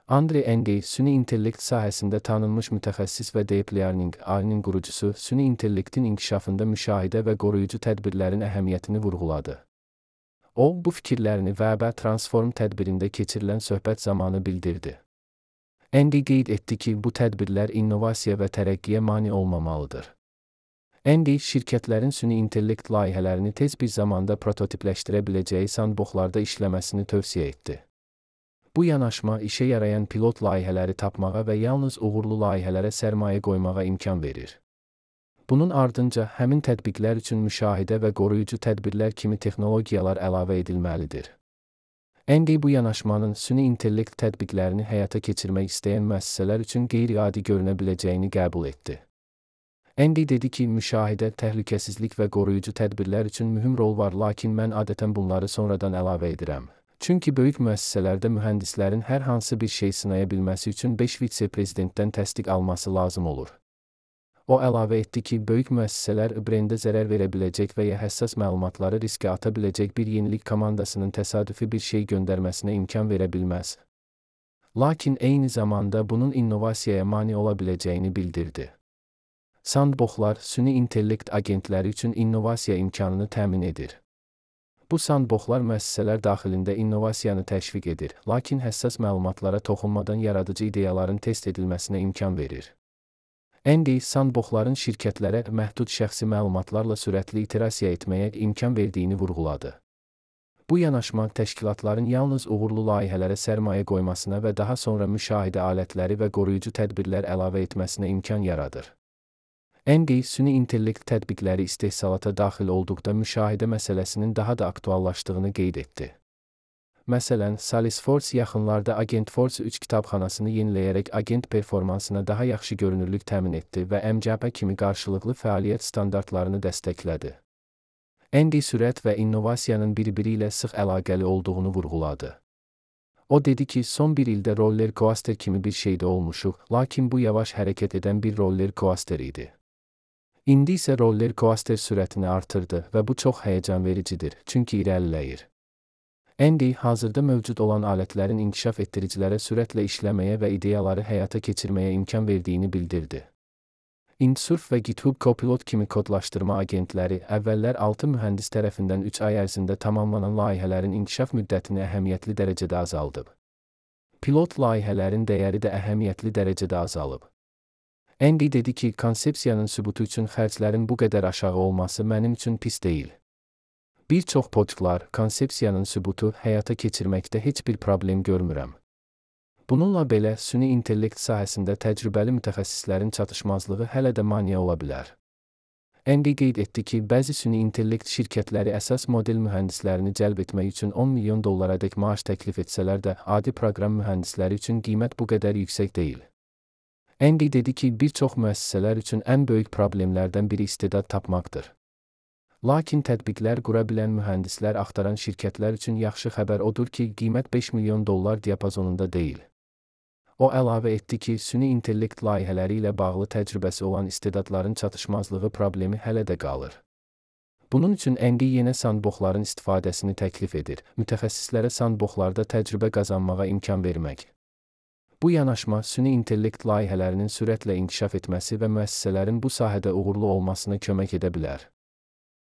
Andre Ng, süni intellekt sahəsində tanınmış mütəxəssis və Deep Learning AI-nin qurucusu, süni intellektin inkişafında müşahidə və qoruyucu tədbirlərin əhəmiyyətini vurğuladı. O, bu fikirlərini Web Transform tədbirində keçirilən söhbət zamanı bildirdi. Ng qeyd etdi ki, bu tədbirlər innovasiya və tərəqqiyə mane olmamalıdır. Ng, şirkətlərin süni intellekt layihələrini tez bir zamanda prototipləşdirə biləcəyi sandboxlarda işləməsini tövsiyə etdi. Bu yanaşma işə yarayan pilot layihələri tapmağa və yalnız uğurlu layihələrə sərmayə qoymağa imkan verir. Bunun ardınca həmin tətbiqlər üçün müşahidə və qoruyucu tədbirlər kimi texnologiyalar əlavə edilməlidir. Ng bu yanaşmanın süni intellekt tətbiqlərini həyata keçirmək istəyən müəssisələr üçün qeyri-adi görünə biləcəyini qəbul etdi. Ng dedi ki, müşahidə, təhlükəsizlik və qoruyucu tədbirlər üçün mühüm rol var, lakin mən adətən bunları sonradan əlavə edirəm. Çünki böyük müəssisələrdə mühəndislərin hər hansı bir şey sınaya bilməsi üçün 5 vitse-prezidentdən təsdiq alması lazım olur. O əlavə etdi ki, böyük müəssisələr brendə zərər verə biləcək və ya həssas məlumatları riskə ata biləcək bir yenilik komandasının təsadüfi bir şey göndərməsinə imkan verə bilməz. Lakin eyni zamanda bunun innovasiyaya mane ola biləcəyini bildirdi. Sandboxlar, süni intellekt agentləri üçün innovasiya imkanını təmin edir. Bu sandboxlar müəssisələr daxilində innovasiyanı təşviq edir, lakin həssas məlumatlara toxunmadan yaradıcı ideyaların test edilməsinə imkan verir. Ng, sandboxların şirkətlərə məhdud şəxsi məlumatlarla sürətli iterasiya etməyə imkan verdiyini vurğuladı. Bu yanaşma təşkilatların yalnız uğurlu layihələrə sərmayə qoymasına və daha sonra müşahidə alətləri və qoruyucu tədbirlər əlavə etməsinə imkan yaradır. Ng, süni intellekt tətbiqləri istehsalata daxil olduqda müşahidə məsələsinin daha da aktuallaşdığını qeyd etdi. Məsələn, Salesforce yaxınlarda Agentforce 3 kitabxanasını yeniləyərək agent performansına daha yaxşı görünürlük təmin etdi və MCP kimi qarşılıqlı fəaliyyət standartlarını dəstəklədi. Ng sürət və innovasiyanın bir-biri ilə sıx əlaqəli olduğunu vurğuladı. O dedi ki, son bir ildə roller coaster kimi bir şeydə olmuşuq, lakin bu yavaş hərəkət edən bir roller coaster idi. İndi isə roller coaster sürətini artırdı və bu çox həyəcan vericidir, çünki irəliləyir. Ng, hazırda mövcud olan alətlərin inkişaf etdiricilərə sürətlə işləməyə və ideyaları həyata keçirməyə imkan verdiyini bildirdi. Indsurf və GitHub Copilot kimi kodlaşdırma agentləri əvvəllər 6 mühəndis tərəfindən 3 ay ərzində tamamlanan layihələrin inkişaf müddətini əhəmiyyətli dərəcədə azaldıb. Pilot layihələrin dəyəri də əhəmiyyətli dərəcədə azalıb. Ng dedi ki, konsepsiyanın sübutu üçün xərclərin bu qədər aşağı olması mənim üçün pis deyil. Bir çox podlar, konsepsiyanın sübutu həyata keçirməkdə heç bir problem görmürəm. Bununla belə, süni intellekt sahəsində təcrübəli mütəxəssislərin çatışmazlığı hələ də maneə ola bilər. Ng qeyd etdi ki, bəzi süni intellekt şirkətləri əsas model mühəndislərini cəlb etmək üçün $10 milyon dək maaş təklif etsələr də, adi proqram mühəndisləri üçün qiymət bu qədər yüksək deyil. Ng dedi ki, bir çox müəssisələr üçün ən böyük problemlərdən biri istedad tapmaqdır. Lakin tətbiqlər qura bilən mühəndislər axtaran şirkətlər üçün yaxşı xəbər odur ki, qiymət $5 milyon diapazonunda deyil. O əlavə etdi ki, süni intellekt layihələri ilə bağlı təcrübəsi olan istedadların çatışmazlığı problemi hələ də qalır. Bunun üçün Ng yenə sandboxların istifadəsini təklif edir, mütəxəssislərə sandboxlarda təcrübə qazanmağa imkan vermək. Bu yanaşma süni intellekt layihələrinin sürətlə inkişaf etməsi və müəssisələrin bu sahədə uğurlu olmasına kömək edə bilər.